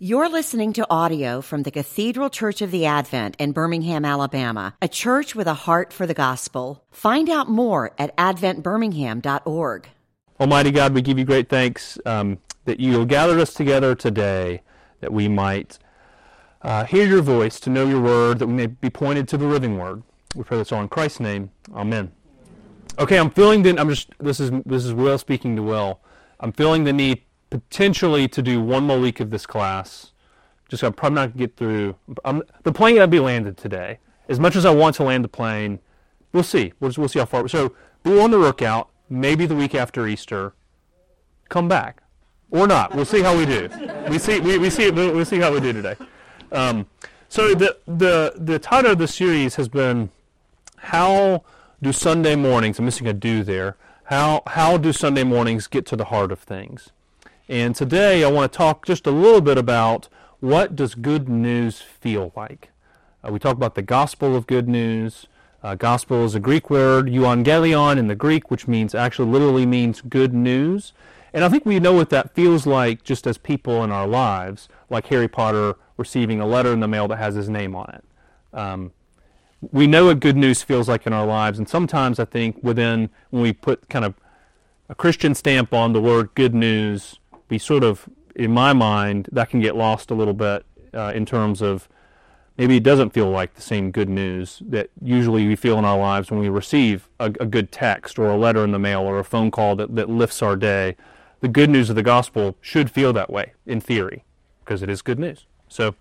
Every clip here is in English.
You're listening to audio from the Cathedral Church of the Advent in Birmingham, Alabama, a church with a heart for the gospel. Find out more at adventbirmingham.org. Almighty God, we give you great thanks that you gathered us together today, that we might hear your voice, to know your word, that we may be pointed to the living word. We pray this all in Christ's name. Amen. Okay, I'm feeling this is Will speaking to Will. I'm feeling the need potentially to do one more week of this class. I'm probably not going to get through. The plane got to be landed today. As much as I want to land the plane, we'll see. We'll see how far. So we're on the lookout. Maybe the week after Easter, come back or not. We'll see how we do. We'll see how we do today. So the title of the series has been "How do Sunday mornings?" I'm missing a "do" there. How do Sunday mornings get to the heart of things? And today I want to talk just a little bit about what does good news feel like. We talk about the gospel of good news. Gospel is a Greek word, euangelion in the Greek, which literally means good news. And I think we know what that feels like just as people in our lives, like Harry Potter receiving a letter in the mail that has his name on it. We know what good news feels like in our lives, and sometimes I think when we put kind of a Christian stamp on the word good news, we sort of, in my mind, that can get lost a little bit in terms of maybe it doesn't feel like the same good news that usually we feel in our lives when we receive a good text or a letter in the mail or a phone call that lifts our day. The good news of the gospel should feel that way, in theory, because it is good news. So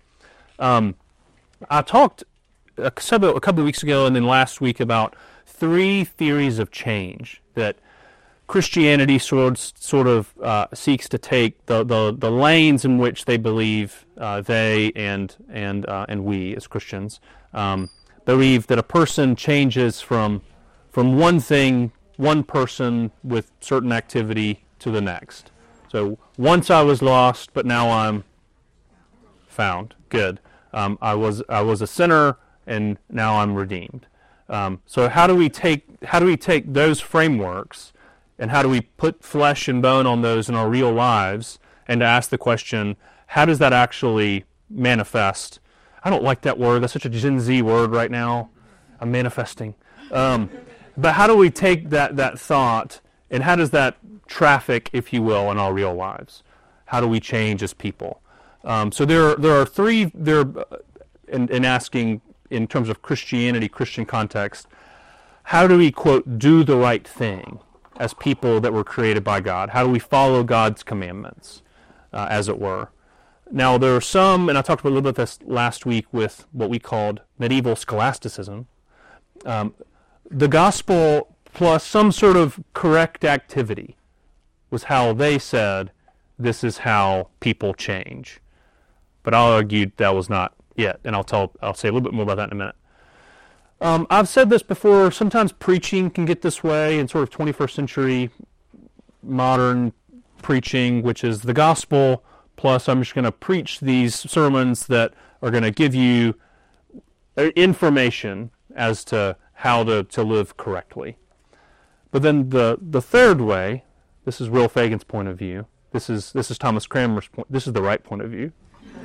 I talked a couple of weeks ago and then last week about 3 theories of change that Christianity sort of seeks to take the lanes in which they believe they and we as Christians believe that a person changes from one person with certain activity to the next. So once I was lost, but now I'm found. Good. I was a sinner, and now I'm redeemed. So how do we take those frameworks? And how do we put flesh and bone on those in our real lives, and to ask the question, how does that actually manifest? I don't like that word. That's such a Gen Z word right now. I'm manifesting. But how do we take that thought, and how does that traffic, if you will, in our real lives? How do we change as people? So there are 3 there, in asking in terms of Christianity, Christian context, how do we, quote, do the right thing as people that were created by God? How do we follow God's commandments, as it were? Now, there are some, and I talked a little bit about this last week with what we called medieval scholasticism. The gospel plus some sort of correct activity was how they said this is how people change. But I argued that was not it, and I'll say a little bit more about that in a minute. I've said this before, sometimes preaching can get this way in sort of 21st century modern preaching, which is the gospel, plus I'm just going to preach these sermons that are going to give you information as to how to live correctly. But then the third way, this is Will Fagan's point of view, this is Thomas Cranmer's point, this is the right point of view,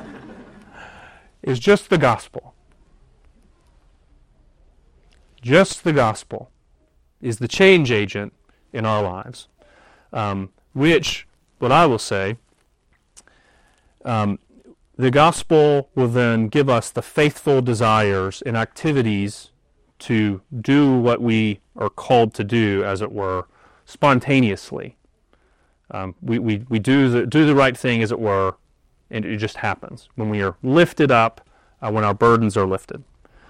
is just the gospel. Just the gospel is the change agent in our lives, which, what I will say, the gospel will then give us the faithful desires and activities to do what we are called to do, as it were, spontaneously. We do the right thing, as it were, and it just happens when we are lifted up, when our burdens are lifted.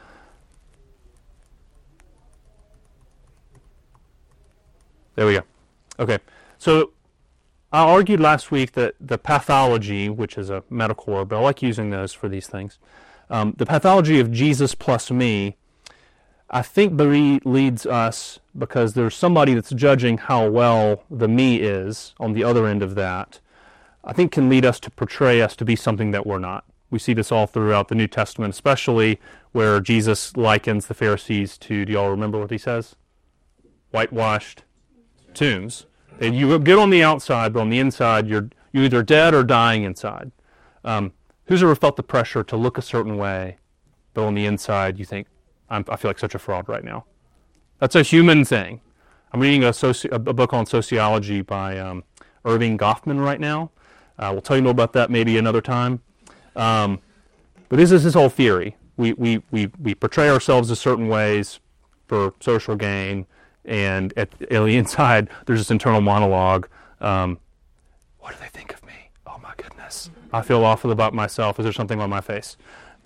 There we go. Okay, so I argued last week that the pathology, which is a medical word, but I like using those for these things, the pathology of Jesus plus me, I think leads us, because there's somebody that's judging how well the me is on the other end of that, I think can lead us to portray us to be something that we're not. We see this all throughout the New Testament, especially where Jesus likens the Pharisees to, do y'all remember what he says? Whitewashed tombs. You get on the outside, but on the inside, you're either dead or dying inside. Who's ever felt the pressure to look a certain way, but on the inside you think, I feel like such a fraud right now? That's a human thing. I'm reading a book on sociology by Irving Goffman right now. We'll tell you more about that maybe another time. But this is his whole theory. We portray ourselves in certain ways for social gain, and at the inside there's this internal monologue. What do they think of me? Oh my goodness. I feel awful about myself. Is there something on my face?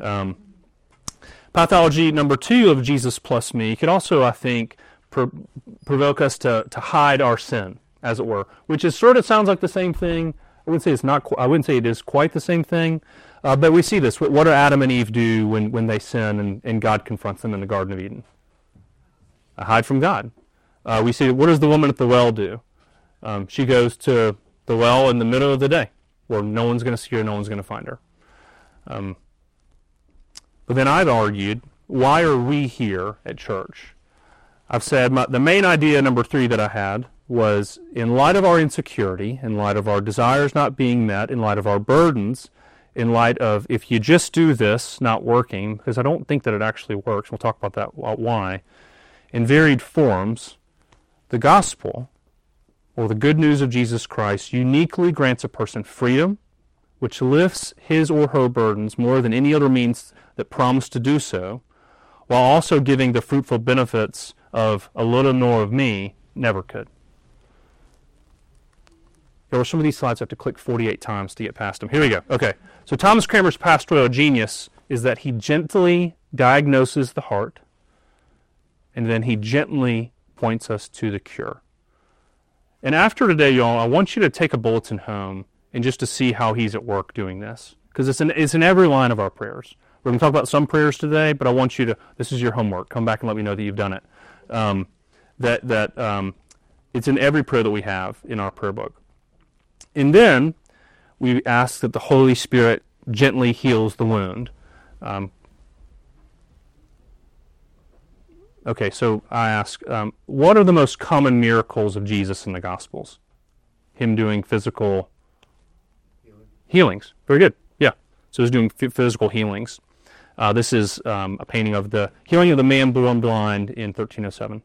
Pathology number 2 of Jesus plus me could also, I think, provoke us to hide our sin, as it were, which is sort of sounds like the same thing. I wouldn't say it's not. I wouldn't say it is quite the same thing, but we see this. What do Adam and Eve do when they sin and God confronts them in the Garden of Eden? Hide from God. We see, what does the woman at the well do? She goes to the well in the middle of the day, where no one's going to see her, no one's going to find her. But then I've argued, why are we here at church? I've said the main idea, number 3, that I had was, in light of our insecurity, in light of our desires not being met, in light of our burdens, in light of, if you just do this, not working, because I don't think that it actually works. We'll talk about that, why. In varied forms, the gospel, or the good news of Jesus Christ, uniquely grants a person freedom, which lifts his or her burdens more than any other means that promise to do so, while also giving the fruitful benefits of a little more of me never could. There were some of these slides I have to click 48 times to get past them. Here we go. Okay. So Thomas Cranmer's pastoral genius is that he gently diagnoses the heart, and then he gently points us to the cure. And after today, y'all, I want you to take a bulletin home and just to see how he's at work doing this, because it's in every line of our prayers. We're going to talk about some prayers today, but I want you to, this is your homework. Come back and let me know that you've done it. It's in every prayer that we have in our prayer book. And then we ask that the Holy Spirit gently heals the wound. Okay, so I ask, what are the most common miracles of Jesus in the Gospels? Him doing physical healings. Very good. Yeah. So he's doing physical healings. This is a painting of the healing of the man born blind in 1307.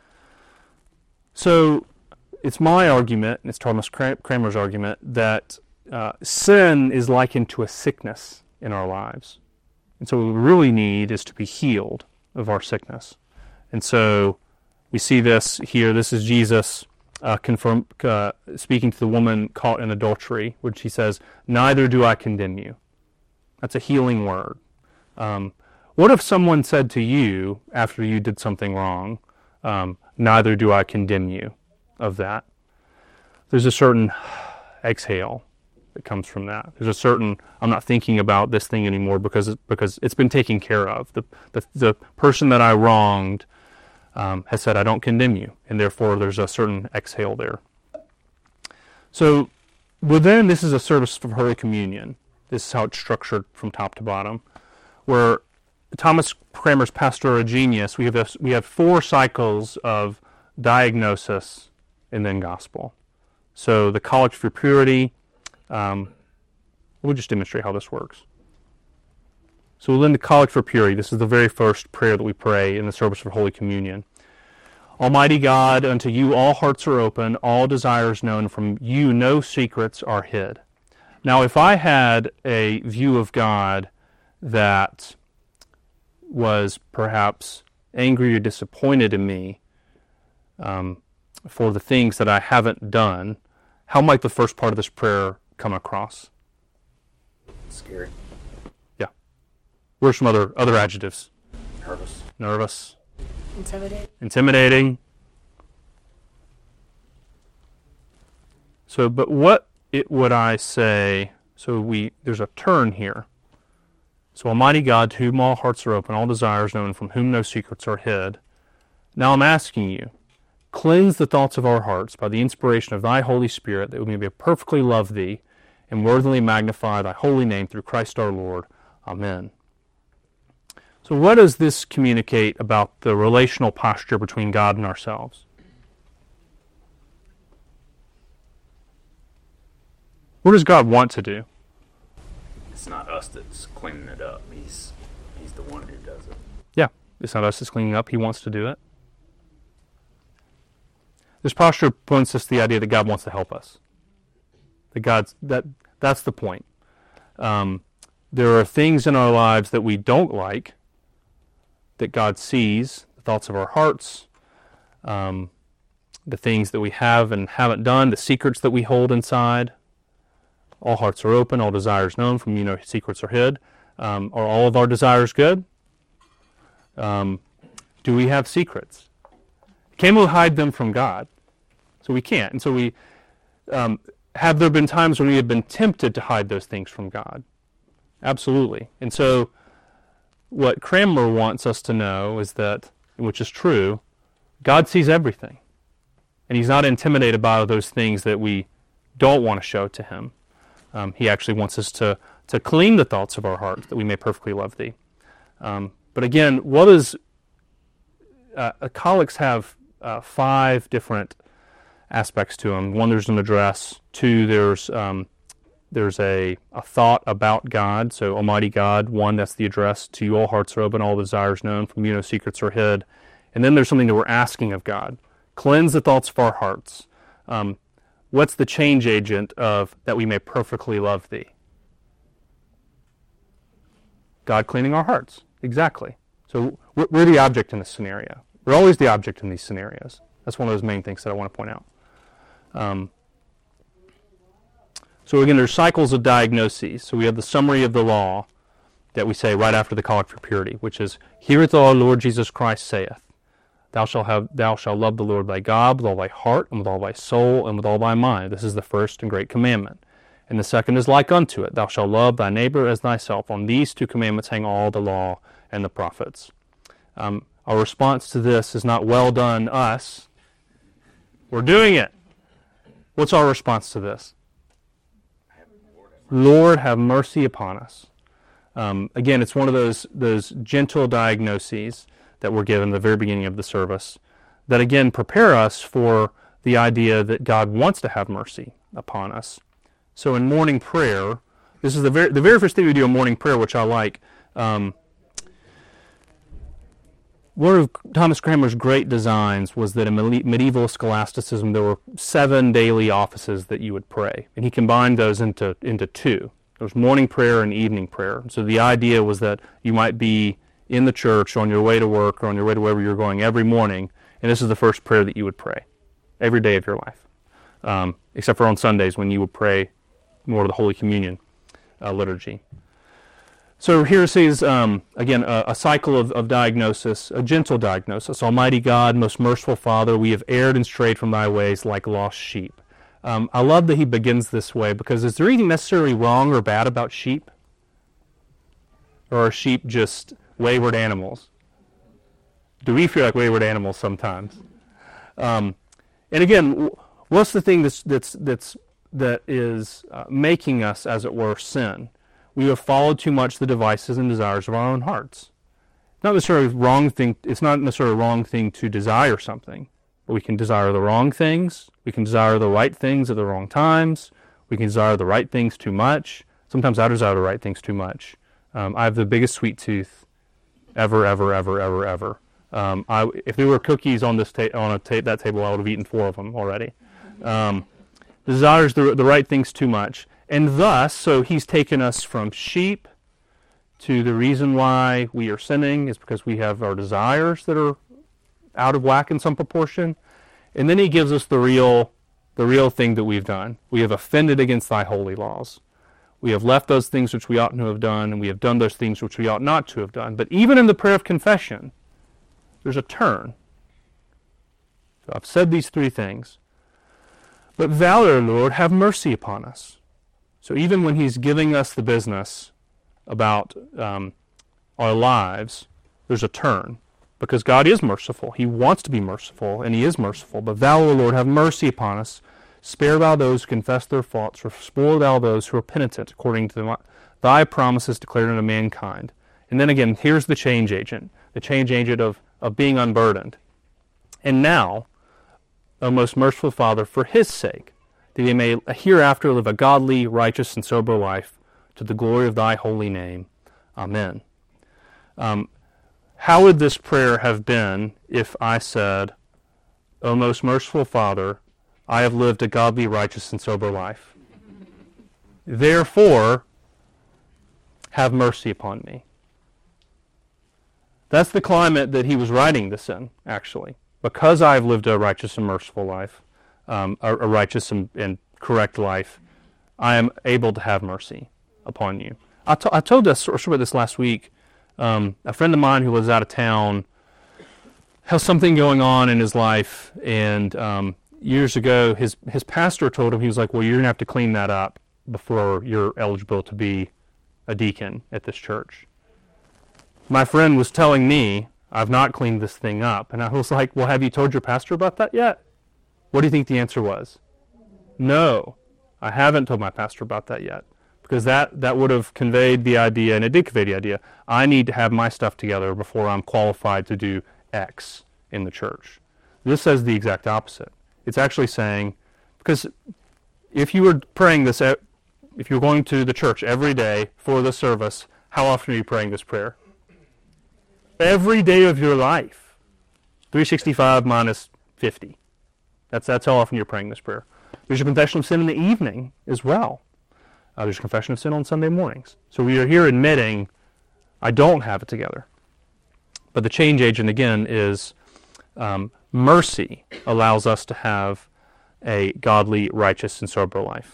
So it's my argument, and it's Thomas Cranmer's argument, that sin is likened to a sickness in our lives. And so what we really need is to be healed of our sickness. And so we see this here. This is Jesus speaking to the woman caught in adultery, which he says, "Neither do I condemn you." That's a healing word. What if someone said to you after you did something wrong, "Neither do I condemn you of that"? There's a certain exhale that comes from that. There's a certain, I'm not thinking about this thing anymore because it's been taken care of. The person that I wronged has said, "I don't condemn you," and therefore there's a certain exhale there. So within, this is a service for Holy Communion. This is how it's structured from top to bottom, where Thomas Cranmer's Pastoral Genius, we have 4 cycles of diagnosis and then gospel. So the Collect for Purity, we'll just demonstrate how this works. So within the Collect for Purity, this is the very first prayer that we pray in the service for Holy Communion. Almighty God, unto you all hearts are open, all desires known, from you no secrets are hid. Now, if I had a view of God that was perhaps angry or disappointed in me for the things that I haven't done, how might the first part of this prayer come across? Scary. Yeah. Where's some other adjectives? Nervous. Intimidating. So, but what would I say? So there's a turn here. So, Almighty God, to whom all hearts are open, all desires known, from whom no secrets are hid. Now I'm asking you, cleanse the thoughts of our hearts by the inspiration of thy Holy Spirit, that we may perfectly love thee and worthily magnify thy holy name through Christ our Lord. Amen. So what does this communicate about the relational posture between God and ourselves? What does God want to do? It's not us that's cleaning it up. He's the one who does it. Yeah, it's not us that's cleaning up. He wants to do it. This posture points us to the idea that God wants to help us. That's the point. There are things in our lives that we don't like, that God sees, the thoughts of our hearts, the things that we have and haven't done, the secrets that we hold inside. All hearts are open, all desires known, from you no secrets are hid. Are all of our desires good? Do we have secrets? Can we hide them from God? So we can't. And so we have there been times when we have been tempted to hide those things from God? Absolutely. And so what Cranmer wants us to know is that, which is true, God sees everything. And he's not intimidated by those things that we don't want to show to him. He actually wants us to clean the thoughts of our hearts, that we may perfectly love thee. But again, collects have 5 different aspects to them. 1, there's an address. 2, there's a thought about God. So Almighty God, 1, that's the address. 2, all hearts are open, all desires known, from you no secrets are hid. And then there's something that we're asking of God. Cleanse the thoughts of our hearts. What's the change agent of that we may perfectly love thee? God cleaning our hearts. Exactly. So we're the object in this scenario. We're always the object in these scenarios. That's one of those main things that I want to point out. So again, there's cycles of diagnoses. So we have the summary of the law that we say right after the collect for purity, which is, heareth our Lord Jesus Christ saith, Thou shalt love the Lord thy God with all thy heart, and with all thy soul, and with all thy mind. This is the first and great commandment. And the second is like unto it, Thou shalt love thy neighbor as thyself. On these 2 commandments hang all the law and the prophets. Our response to this is not, well done us. We're doing it. What's our response to this? Lord, have mercy upon us. Again, it's one of those gentle diagnoses that were given at the very beginning of the service that, again, prepare us for the idea that God wants to have mercy upon us. So in morning prayer, this is the very first thing we do in morning prayer, which I like. One of Thomas Cranmer's great designs was that in medieval scholasticism there were 7 daily offices that you would pray, and he combined those into 2. There was morning prayer and evening prayer. So the idea was that you might be in the church on your way to work or on your way to wherever you're going every morning, and this is the first prayer that you would pray every day of your life, except for on Sundays when you would pray more of the Holy Communion liturgy. So here it says, again, a cycle of diagnosis, a gentle diagnosis. Almighty God, most merciful Father, we have erred and strayed from thy ways like lost sheep. I love that he begins this way, because is there anything necessarily wrong or bad about sheep? Or are sheep just wayward animals? Do we feel like wayward animals sometimes? And again, what's the thing that is making us, as it were, sin? We have followed too much the devices and desires of our own hearts. It's not necessarily a wrong thing to desire something, but we can desire the wrong things. We can desire the right things at the wrong times. We can desire the right things too much. Sometimes I desire the right things too much. I have the biggest sweet tooth ever. If there were cookies on that table, I would have eaten 4 of them already. Desires the right things too much. And thus, so he's taken us from sheep to the reason why we are sinning is because we have our desires that are out of whack in some proportion. And then he gives us the real thing that we've done. We have offended against thy holy laws. We have left those things which we ought to have done, and we have done those things which we ought not to have done. But even in the prayer of confession, there's a turn. So I've said these 3 things. But thou, O Lord, have mercy upon us. So even when he's giving us the business about our lives, there's a turn. Because God is merciful. He wants to be merciful, and he is merciful. But thou, O Lord, have mercy upon us. Spare thou those who confess their faults. Restore thou those who are penitent, according to thy promises declared unto mankind. And then again, here's the change agent. The change agent of being unburdened. And now, O most merciful Father, for his sake, that he may hereafter live a godly, righteous, and sober life, to the glory of thy holy name. Amen. How would this prayer have been if I said, O most merciful Father, I have lived a godly, righteous, and sober life. Therefore, have mercy upon me. That's the climate that he was writing this in, actually. Because I have lived a righteous and merciful life, a righteous and correct life, I am able to have mercy upon you. I told this, or about this last week. A friend of mine who lives out of town has something going on in his life, and years ago, his pastor told him, he was like, well, you're going to have to clean that up before you're eligible to be a deacon at this church. My friend was telling me, I've not cleaned this thing up. And I was like, well, have you told your pastor about that yet? What do you think the answer was? No, I haven't told my pastor about that yet. Because that would have conveyed the idea, and it did convey the idea, I need to have my stuff together before I'm qualified to do X in the church. This says the exact opposite. It's actually saying, because if you were praying this, if you're going to the church every day for the service, how often are you praying this prayer? Every day of your life. 365 minus 50. That's how often you're praying this prayer. There's your confession of sin in the evening as well. There's confession of sin on Sunday mornings. So we are here admitting, I don't have it together. But the change agent, again, is mercy allows us to have a godly, righteous, and sober life.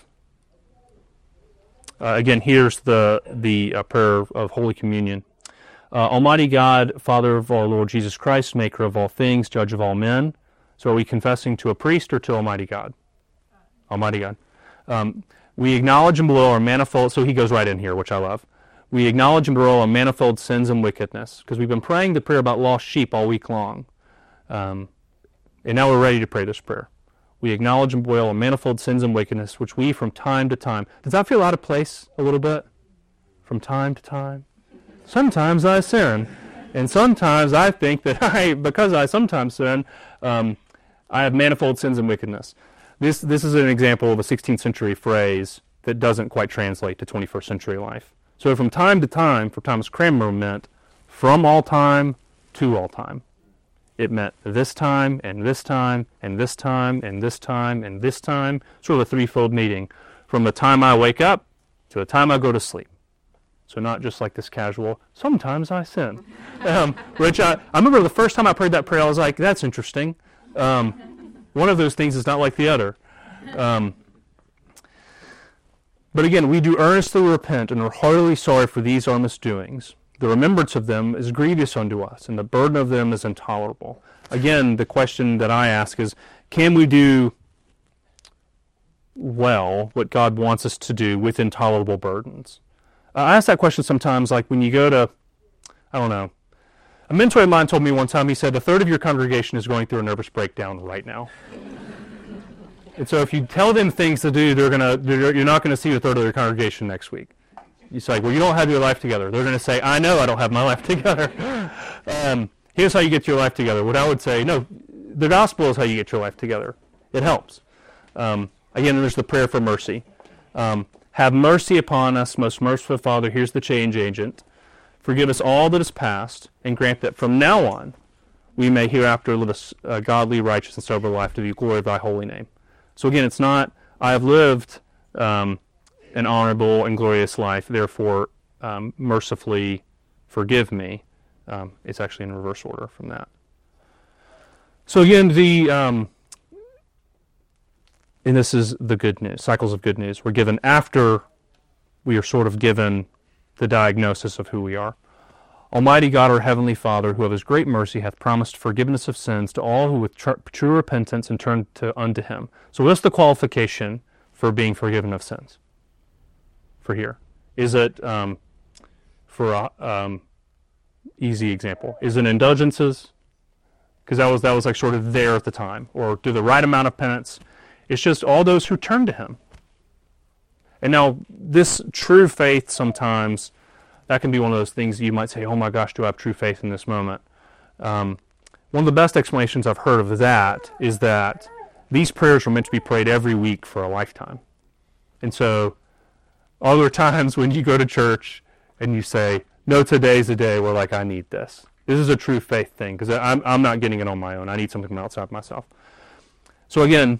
Again, here's the prayer of Holy Communion. Almighty God, Father of our Lord Jesus Christ, maker of all things, judge of all men. So are we confessing to a priest or to Almighty God? Almighty God. We acknowledge and below our manifold, so he goes right in here, which I love. We acknowledge and below our manifold sins and wickedness, because we've been praying the prayer about lost sheep all week long. And now we're ready to pray this prayer. We acknowledge and bewail our manifold sins and wickedness, which we from time to time... Does that feel out of place a little bit? From time to time? Sometimes I sin, and sometimes I think that because I sometimes sin, I have manifold sins and wickedness. This is an example of a 16th century phrase that doesn't quite translate to 21st century life. So from time to time, for Thomas Cranmer, meant from all time to all time. It meant this time, and this time, and this time, and this time, and this time. Sort of a threefold meaning. From the time I wake up to the time I go to sleep. So not just like this casual, sometimes I sin. Which I remember the first time I prayed that prayer, I was like, that's interesting. One of those things is not like the other. But again, we do earnestly repent and are heartily sorry for these our misdoings. The remembrance of them is grievous unto us, and the burden of them is intolerable. Again, the question that I ask is, can we do well what God wants us to do with intolerable burdens? I ask that question sometimes, like when you go to, I don't know, a mentor of mine told me one time, he said, a third of your congregation is going through a nervous breakdown right now. And so if you tell them things to do, you're not going to see a third of their congregation next week. You say, well, you don't have your life together. They're going to say, I know I don't have my life together. Here's how you get your life together. What I would say, no, the gospel is how you get your life together. It helps. Again, there's the prayer for mercy. Have mercy upon us, most merciful Father. Here's the change agent. Forgive us all that is past, and grant that from now on we may hereafter live a godly, righteous, and sober life to the glory of thy holy name. So again, it's not, I have lived an honorable and glorious life, therefore mercifully forgive me. It's actually in reverse order from that. So again, and this is the good news, cycles of good news. We're given after we are sort of given the diagnosis of who we are. Almighty God, our Heavenly Father, who of His great mercy hath promised forgiveness of sins to all who with true repentance and turn unto Him. So what's the qualification for being forgiven of sins? For here. Is it, for easy example, is it indulgences? Because that was like sort of there at the time. Or do the right amount of penance. It's just all those who turn to Him. And now, this true faith sometimes, that can be one of those things you might say, oh my gosh, do I have true faith in this moment? One of the best explanations I've heard of that is that these prayers were meant to be prayed every week for a lifetime. And so, Are there times when you go to church and you say, no, today's the day where, like, I need this? This is a true faith thing, because I'm not getting it on my own. I need something from outside myself. So again,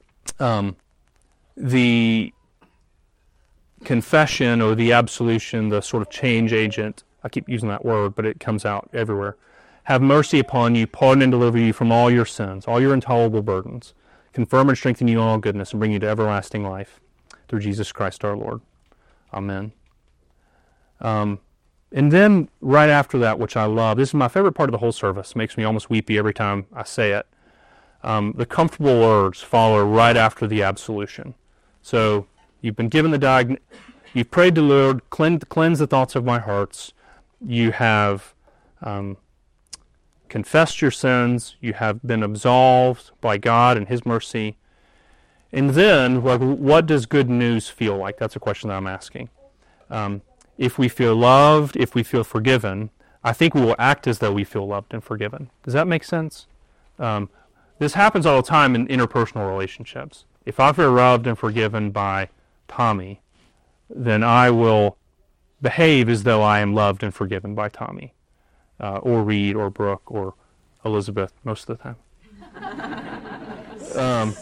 the confession or the absolution, the sort of change agent, I keep using that word, but it comes out everywhere. Have mercy upon you, pardon and deliver you from all your sins, all your intolerable burdens, confirm and strengthen you in all goodness, and bring you to everlasting life through Jesus Christ our Lord. Amen. And then right after that, which I love, this is my favorite part of the whole service. It makes me almost weepy every time I say it. The comfortable words follow right after the absolution. So you've been given the diagnosis, you've prayed to the Lord, cleanse the thoughts of my hearts. You have confessed your sins. You have been absolved by God and His mercy. And then, what does good news feel like? That's a question that I'm asking. If we feel loved, if we feel forgiven, I think we will act as though we feel loved and forgiven. Does that make sense? This happens all the time in interpersonal relationships. If I feel loved and forgiven by Tommy, then I will behave as though I am loved and forgiven by Tommy, or Reed, or Brooke, or Elizabeth, most of the time.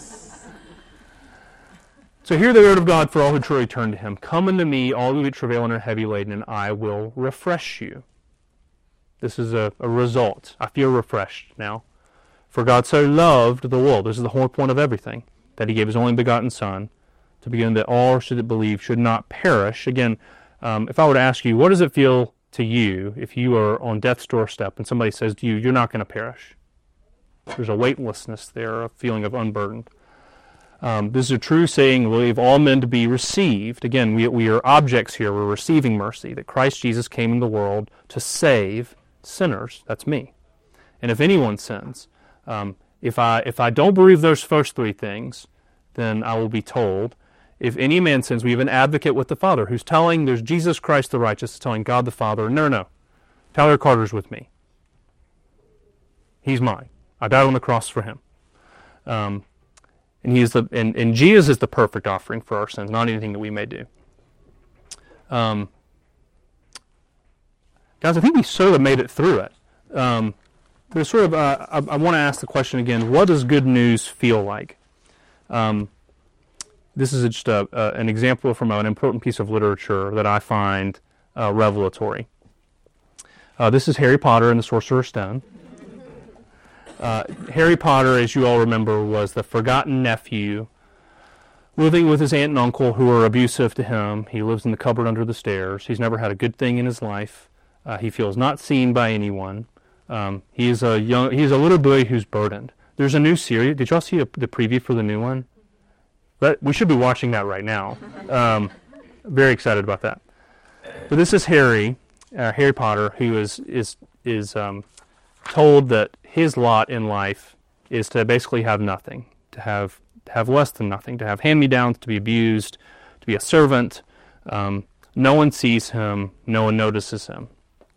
So hear the word of God for all who truly turn to Him. Come unto me, all who travail and are heavy laden, and I will refresh you. This is a result. I feel refreshed now. For God so loved the world, this is the whole point of everything, that He gave His only begotten Son, to begin that all should believe should not perish. Again, if I were to ask you, what does it feel to you if you are on death's doorstep and somebody says to you, you're not going to perish? There's a weightlessness there, a feeling of unburdened. This is a true saying, we believe all men to be received. Again, we are objects here. We're receiving mercy, that Christ Jesus came in the world to save sinners. That's me. And if anyone sins, if I don't believe those first three things, then I will be told, if any man sins, we have an advocate with the Father who's telling, there's Jesus Christ the righteous telling God the Father, no, Tyler Carter's with me. He's mine. I died on the cross for him. And he is and Jesus is the perfect offering for our sins, not anything that we may do. Guys, I think we sort of made it through it. There's sort of I want to ask the question again: what does good news feel like? This is just an example from an important piece of literature that I find revelatory. This is Harry Potter and the Sorcerer's Stone. Harry Potter, as you all remember, was the forgotten nephew living with his aunt and uncle who are abusive to him. He lives in the cupboard under the stairs. He's never had a good thing in his life. He feels not seen by anyone. He's a little boy who's burdened. There's a new series. Did y'all see the preview for the new one? We should be watching that right now. Very excited about that. But this is Harry Potter, who is told that his lot in life is to basically have nothing, to have less than nothing, to have hand-me-downs, to be abused, to be a servant. No one sees him. No one notices him.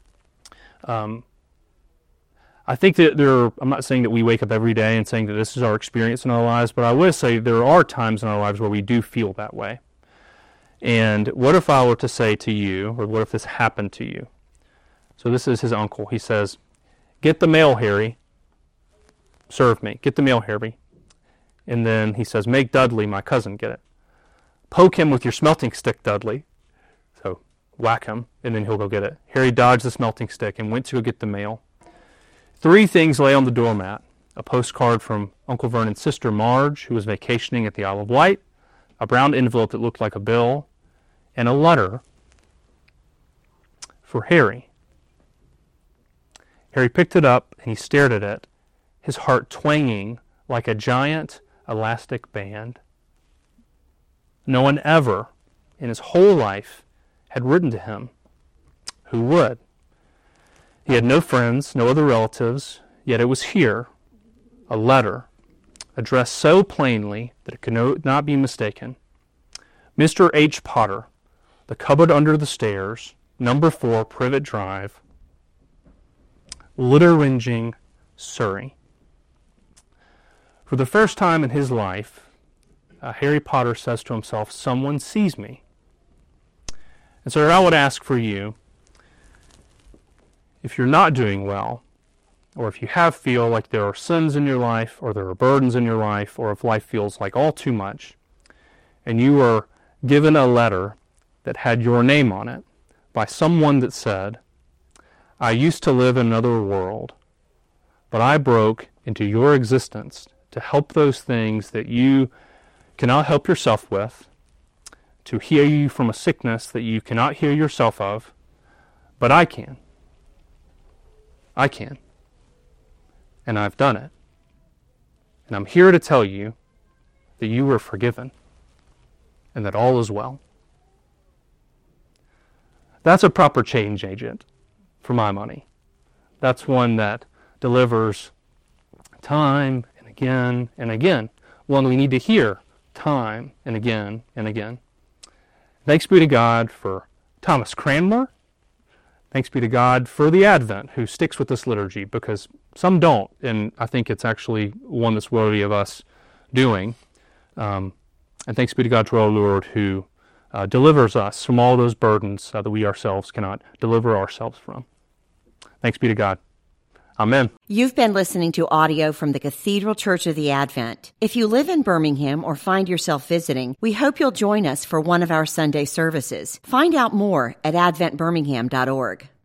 I think that I'm not saying that we wake up every day and saying that this is our experience in our lives, but I would say there are times in our lives where we do feel that way. And what if I were to say to you, or what if this happened to you? So this is his uncle. He says, "Get the mail, Harry. Serve me. Get the mail, Harry." And then he says, "Make Dudley, my cousin, get it. Poke him with your smelting stick, Dudley." So whack him, and then he'll go get it. Harry dodged the smelting stick and went to go get the mail. 3 things lay on the doormat: a postcard from Uncle Vernon's sister Marge, who was vacationing at the Isle of Wight, a brown envelope that looked like a bill, and a letter for Harry. Harry picked it up and he stared at it, his heart twanging like a giant elastic band. No one ever in his whole life had written to him. Who would? He had no friends, no other relatives, yet it was here, a letter, addressed so plainly that it could not be mistaken. Mr. H. Potter, the cupboard under the stairs, number 4, Privet Drive, Litteringing, Surrey. For the first time in his life, Harry Potter says to himself, "Someone sees me." And so I would ask for you, if you're not doing well, or if you feel like there are sins in your life, or there are burdens in your life, or if life feels like all too much, and you were given a letter that had your name on it by someone that said, I used to live in another world, but I broke into your existence to help those things that you cannot help yourself with, to heal you from a sickness that you cannot heal yourself of, but I can. I can. And I've done it. And I'm here to tell you that you were forgiven and that all is well. That's a proper change agent for my money. That's one that delivers time and again and again. One we need to hear time and again and again. Thanks be to God for Thomas Cranmer. Thanks be to God for the Advent, who sticks with this liturgy, because some don't, and I think it's actually one that's worthy of us doing. And thanks be to God, to our Lord, who delivers us from all those burdens that we ourselves cannot deliver ourselves from. Thanks be to God. Amen. You've been listening to audio from the Cathedral Church of the Advent. If you live in Birmingham or find yourself visiting, we hope you'll join us for one of our Sunday services. Find out more at adventbirmingham.org.